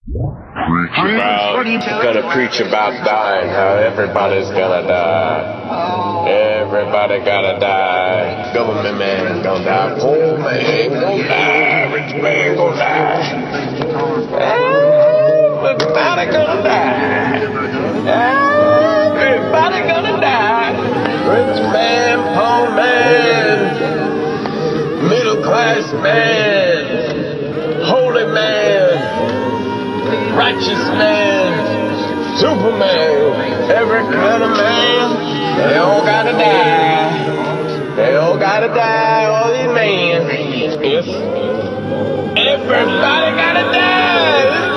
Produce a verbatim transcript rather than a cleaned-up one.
Preach about, gonna preach about dying, how everybody's gonna die. Everybody gotta die. Government man gonna die. Poor man gonna die. Rich man gonna die. Everybody gonna die. Everybody gonna die. Rich man, poor man, middle class man, holy man, righteous man, Superman, every kind of man, they all gotta die. They all gotta die, all these men. Yes. Everybody gotta die.